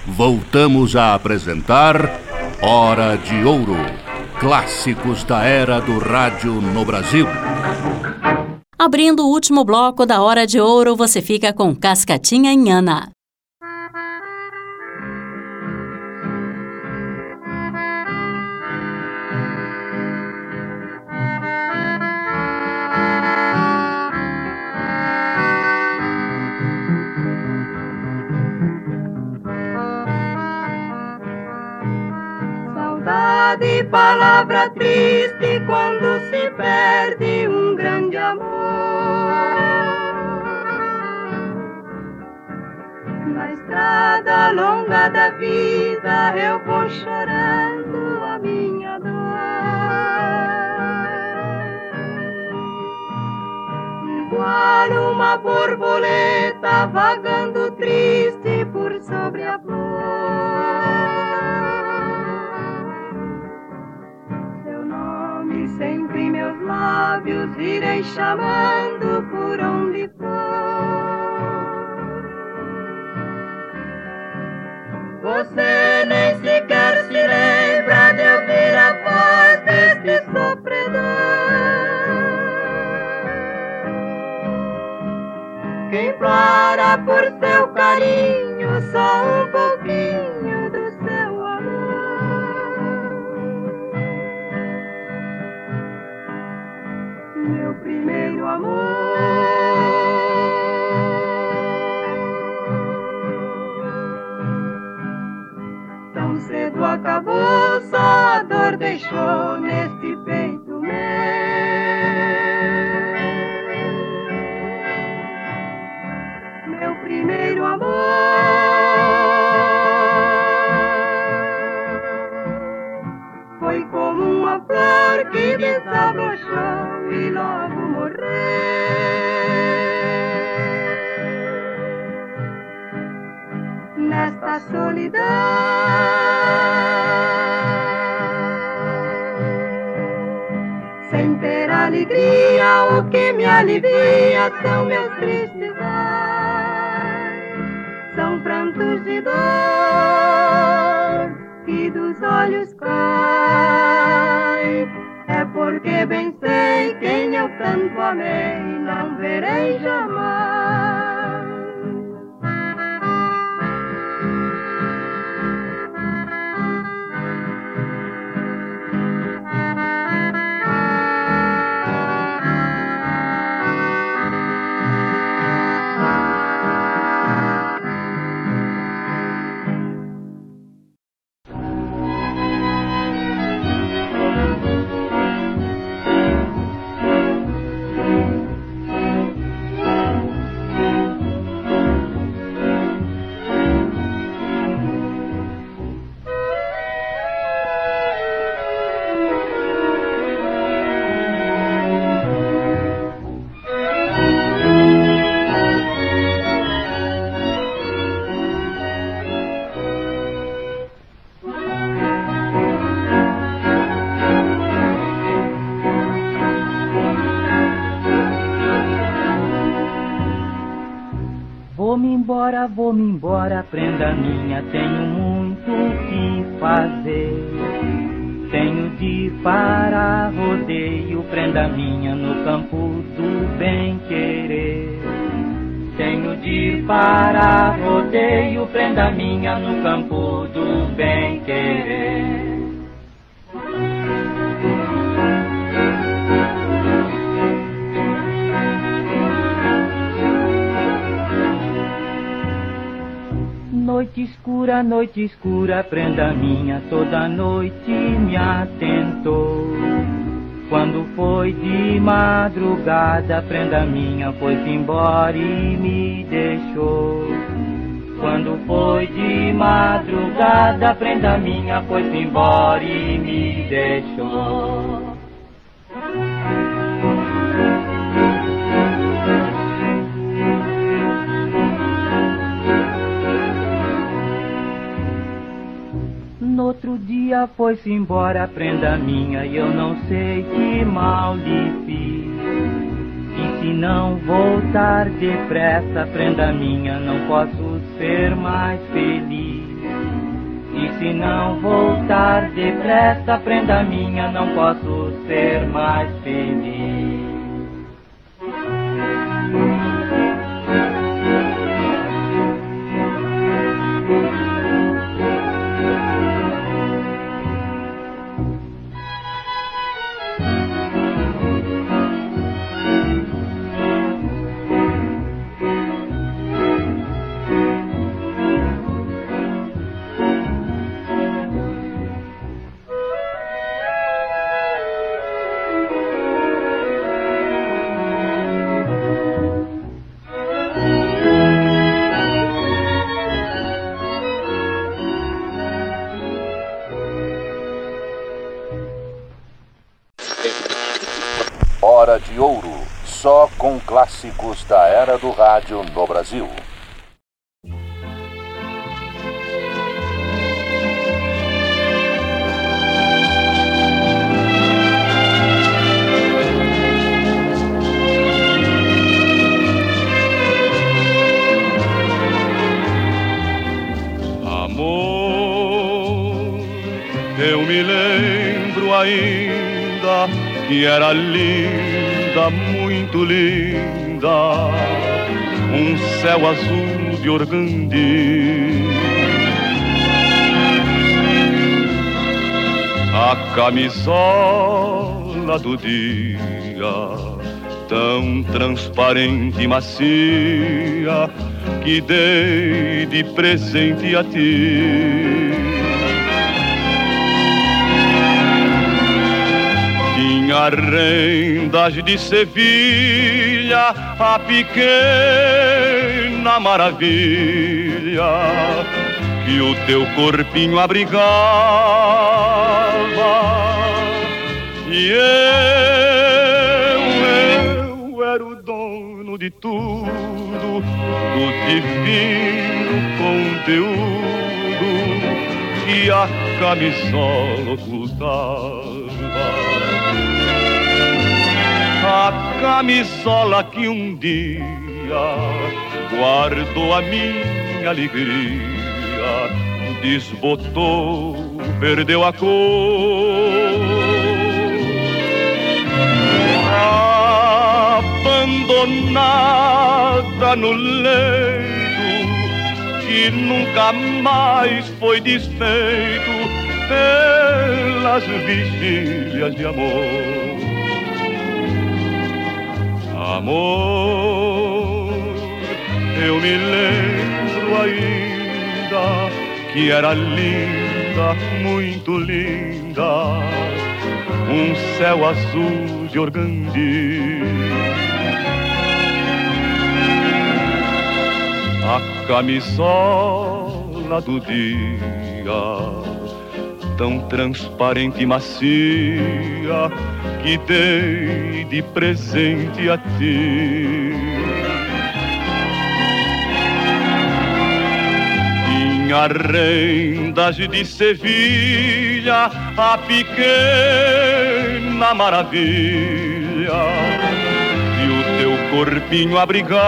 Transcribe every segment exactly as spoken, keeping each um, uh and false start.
voltamos a apresentar Hora de Ouro, clássicos da era do rádio no Brasil. Abrindo o último bloco da Hora de Ouro, você fica com Cascatinha Inhana. De palavra triste quando se perde um grande amor. Na estrada longa da vida eu vou chorando a minha dor. Igual uma borboleta vagando triste por sobre a flor. Sempre meus lábios irei chamando por onde for. Você nem sequer se lembra de ouvir a voz deste sofredor que implora por seu carinho só um pouquinho do seu amor. Meu primeiro amor, tão cedo acabou, só a dor deixou neste peito meu. Meu primeiro amor foi como uma flor que desabrochou e logo morreu. Nesta solidão, sem ter alegria, o que me alivia são meus tristes olhos, são prantos de dor que dos olhos caem. É porque bem sei quem eu tanto amei, não verei jamais. Vou-me embora, prenda minha, tenho muito o que fazer. Tenho de ir para rodeio, prenda minha, no campo do bem-querer. Tenho de ir para rodeio, prenda minha, no campo do bem-querer. Noite escura, noite escura, prenda minha, toda noite me atentou. Quando foi de madrugada, prenda minha, foi-se embora e me deixou. Quando foi de madrugada, prenda minha, foi-se embora e me deixou. No outro dia foi-se embora, prenda minha, e eu não sei que mal lhe fiz. E se não voltar depressa, prenda minha, não posso ser mais feliz. se não voltar depressa, prenda minha, não posso ser mais feliz. Hora de Ouro, só com clássicos da era do rádio no Brasil. Amor, eu me lembro ainda que era linda, muito linda, um céu azul de organdi. A camisola do dia, tão transparente e macia, que dei de presente a ti. Tinha rendas de Sevilha, a pequena maravilha que o teu corpinho abrigava. E eu, eu era o dono de tudo, do divino conteúdo que a camisola ocultava. A camisola que um dia guardou a minha alegria, desbotou, perdeu a cor. Abandonada no leito que nunca mais foi desfeito pelas vigílias de amor. Amor, eu me lembro ainda que era linda, muito linda, um céu azul de organdi. A camisola do dia, tão transparente e macia, que dei de presente a ti. Tinha rendas de Sevilha, a pequena maravilha que o teu corpinho abrigava.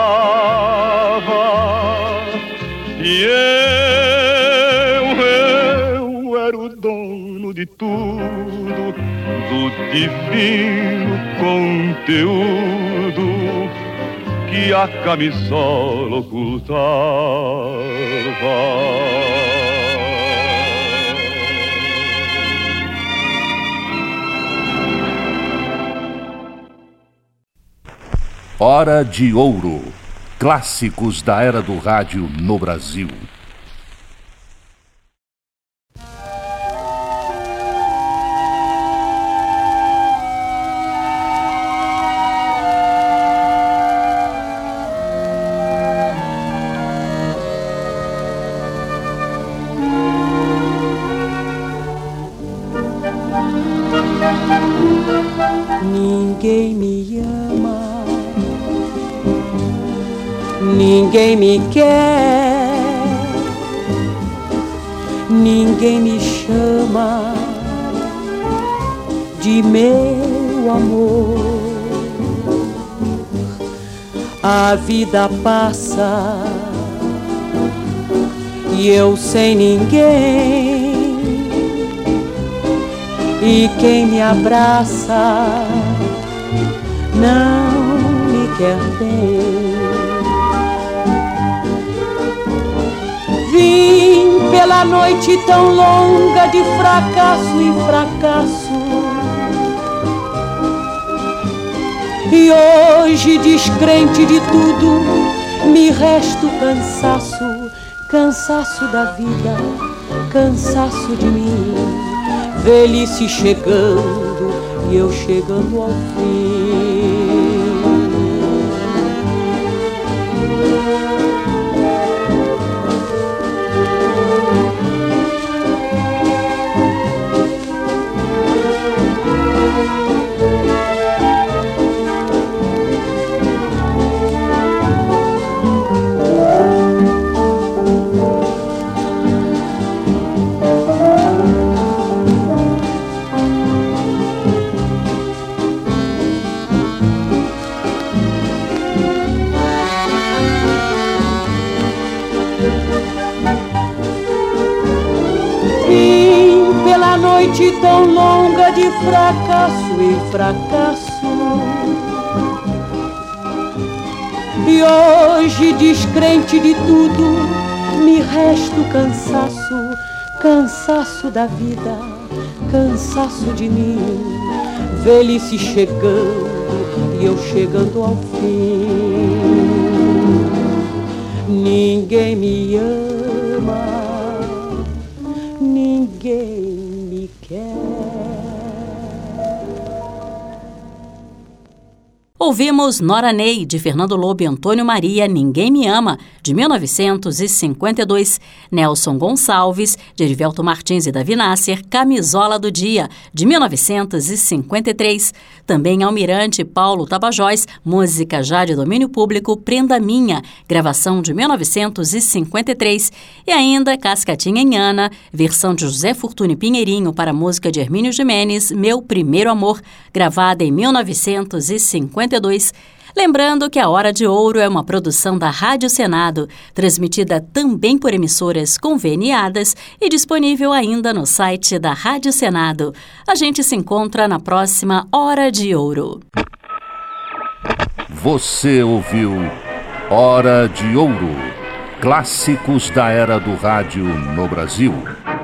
E eu, eu era o dono de tudo, do divino conteúdo que a camisola ocultava. Hora de Ouro, clássicos da era do rádio no Brasil. Ninguém me ama, ninguém me quer, ninguém me chama de meu amor. A vida passa e eu sem ninguém, e quem me abraça não me quer bem. Vim pela noite tão longa de fracasso em fracasso, e hoje, descrente de tudo, me resta o cansaço, cansaço da vida, cansaço de mim. Velhice chegando e eu chegando ao fim. Noite tão longa de fracasso em fracasso, e hoje, descrente de tudo, me resta o cansaço, cansaço da vida, cansaço de mim. Velhice chegando e eu chegando ao fim. Ninguém me ama, ninguém me quer. Ouvimos Nora Ney, de Fernando Lobo e Antônio Maria, Ninguém Me Ama, de mil novecentos e cinquenta e dois. Nelson Gonçalves, de Erivelto Martins e Davi Nasser, Camisola do Dia, de mil novecentos e cinquenta e três. Também Almirante Paulo Tabajós, música já de domínio público, Prenda Minha, gravação de mil novecentos e cinquenta e três. E ainda Cascatinha em Ana, versão de José Fortune Pinheirinho para a música de Hermínio Gimenez, Meu Primeiro Amor, gravada em mil novecentos e cinquenta e dois. Lembrando que a Hora de Ouro é uma produção da Rádio Senado, transmitida também por emissoras conveniadas e disponível ainda no site da Rádio Senado. A gente se encontra na próxima Hora de Ouro. Você ouviu Hora de Ouro, clássicos da era do rádio no Brasil.